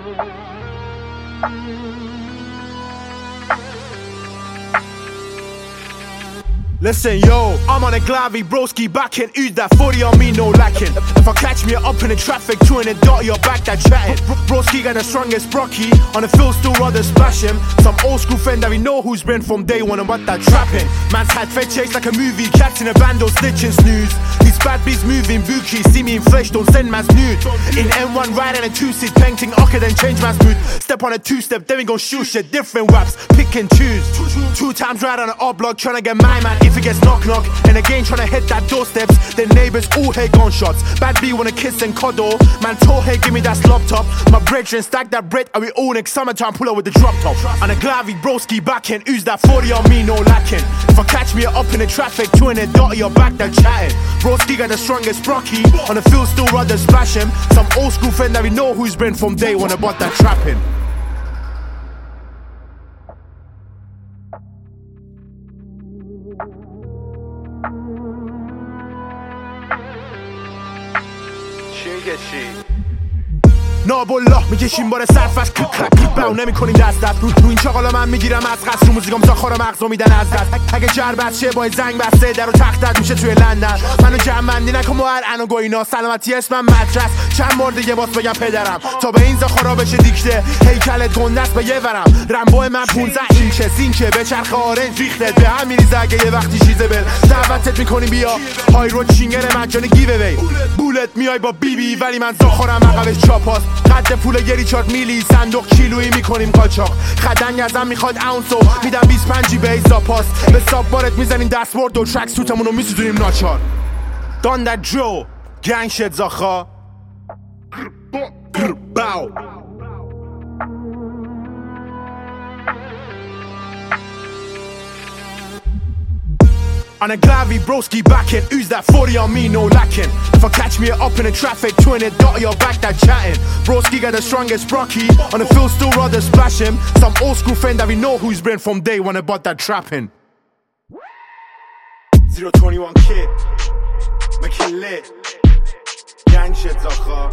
Listen, yo, I'm on a Glavy, broski backing, use that 40 on me, no lacking. If I catch me up in the traffic, chewing a dot, you're back that chatting. Broski got the strongest brocky, on the field still rather splash him. Some old school friend that we know who's been from day one and what that trapping. Man's had fed chase like a movie, cats in a band, don't snitch and snooze. These bad beats moving, bookie, see me in flesh, don't send man's nude. In M1 riding a 2-seat, painting okay, then change man's mood. Step on a 2-step, then we gon' shoot shit, different raps, pick and choose. 2 times ride on an odd block, tryna get my man. If it gets knock, and again tryna hit that doorsteps, then neighbors all hate gunshots. Bad B wanna kiss and cuddle, man told hey give me that slop top. My brethren stack that bread and we all next summertime pull up with the drop top. On a Glavy, broski backing, use that 40 on me, no lacking. If I catch me up in the traffic, chewing a dot, you're back that chatting. Broski got the strongest brocky, on the field still rather splash him. Some old school friend that we know who's been from day one about that trapping. نابالله میکشیم بار سرفش کلک کلک باو نمیکنیم دست دست رو این چاقالا من میگیرم از قصد رو موزیکام زاخارا مغزو میدن از دست اگه جربت شه با زنگ بسته در و تختت میشه توی لندن منو جمعندی نکن با هر انو گوینا سلامتی اسمم مدرس چند بار دیگه باز بگم پدرم تا به این زاخارا بشه دیکته هیکلت گندست به یه ورم رمبو من 15 اینچه سینچه به چرخ آرنج ریختت به هم میریزه اگه یه وقتی چیزه بل دعوتت میکنیم بیا های رو چینگر مجانی گیو اوی بولت میای با بی ولی من زاخارم عقبش چاپاست قد پول گری 4 میلی صندوق کیلویی میکنیم قاچاق خدنگ ازم میخواد اونسو میدم 25 به ایزا پاس به ساب بارت میزنیم دستبورد و ترک سوتمونو میسوزونیم ناچار دان that drill gang shit زاخا باو On a Glavy, broski backing, use that 40 on me, no lacking. If I catch me up in the traffic, chewing a dot, you're back that chatting. Broski got the strongest brocky, on the field still rather splash him. Some old school friend that we know who's been from day one about that trapping. 021 kid, make it lit, gang shit, Zacha.